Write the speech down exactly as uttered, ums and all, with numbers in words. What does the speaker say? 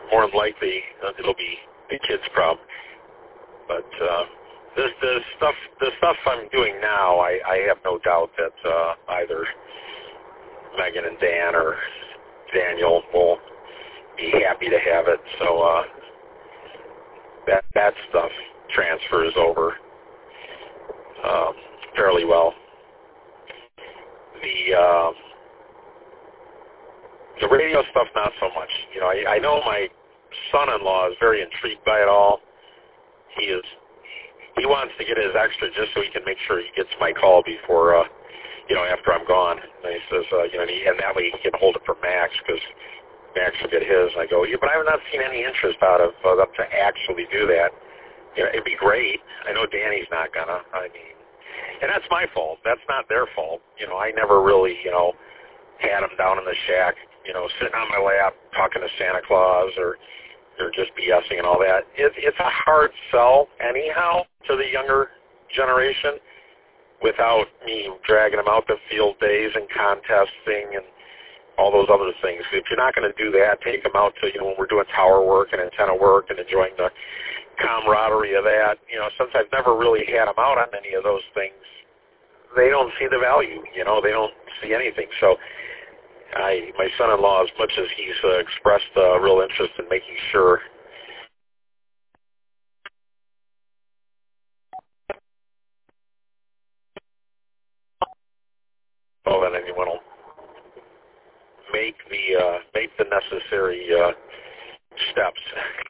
more than likely uh, it'll be the kid's problem. But uh, this the stuff the stuff I'm doing now, I, I have no doubt that uh, either Megan and Dan or Daniel will be happy to have it. So uh, that that stuff transfers over um, fairly well. The uh, the radio stuff, not so much. You know, I, I know my son-in-law is very intrigued by it all. He is he wants to get his extra just so he can make sure he gets my call before uh, you know after I'm gone. And he says, uh, you know, and, he, and that way he can hold it for Max because Max will get his. And I go, yeah, but I have not seen any interest out of uh, them to actually do that. You know, it'd be great. I know Danny's not gonna. I mean, and that's my fault. That's not their fault. You know, I never really, you know, had them down in the shack, you know, sitting on my lap talking to Santa Claus or or just BSing and all that. It, it's a hard sell anyhow to the younger generation without me dragging them out to field days and contesting and all those other things. If you're not going to do that, take them out to, you know, when we're doing tower work and antenna work and enjoying the camaraderie of that. You know, since I've never really had them out on any of those things, they don't see the value. You know, they don't see anything. So I, my son-in-law, as much as he's uh, expressed uh, real interest in making sure well, that anyone will make the uh, make the necessary uh, steps